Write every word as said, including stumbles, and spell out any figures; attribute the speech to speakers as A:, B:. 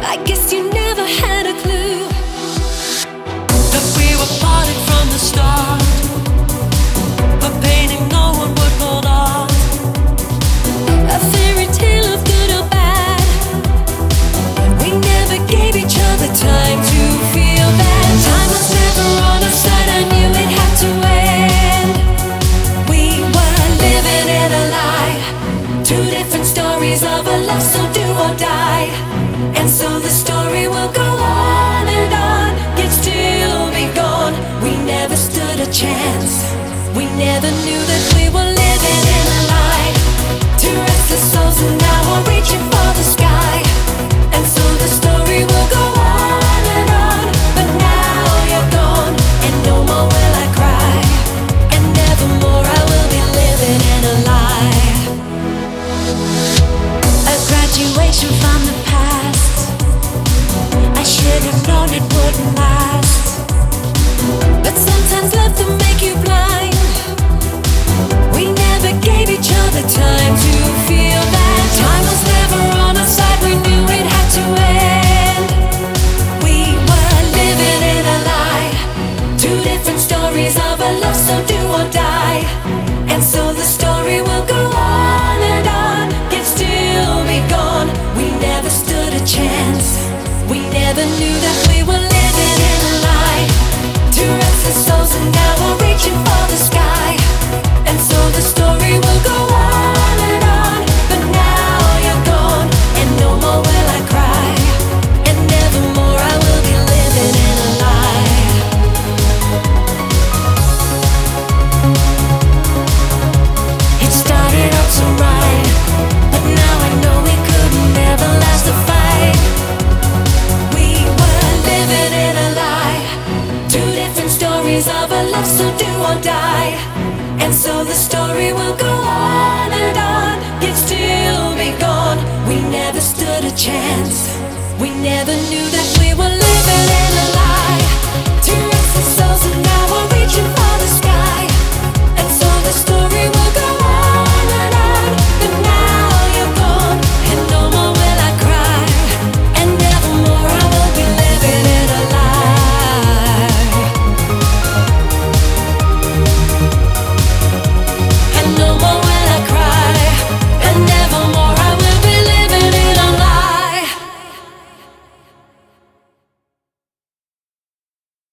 A: I guess you never had a clue that we were parted from the start. A painting no one would hold on. A fairy tale of good or bad. We never gave each other time to feel that. Time was never on our side. I knew it had to end. We were living in a lie. Two different stories of a love so do or die. And so the story will go on and on, yet still be gone. We never stood a chance. We never knew that we were living in a lie. Two restless souls who now are reaching for the sky. And so the story will go on and on, but now you're gone, and no more will I cry, and nevermore I will be living in a lie. A graduation from the past. I should have known it wouldn't last. But sometimes love can make you blind. We never gave each other time to feel that. Time was never on our side. We knew it had to end. We were living in a lie. Two different stories of a love so do or die. And so the story will go on and on, yet still be gone. We never stood a chance. We never knew that we were living in a lie. Two restless souls and now we're reaching for the sky. And so the story will go on and on, but now you're gone, and no more will I cry, and nevermore I will be living in a lie. It started out so right, but now I know we could never last a fight. We were living in a lie. Two different stories of a love so do or die. And so the story will go on and on, yet still be gone. We never stood a chance. We never knew that we were living in a lie. Two restless souls and now we're reaching for the sky. And so the story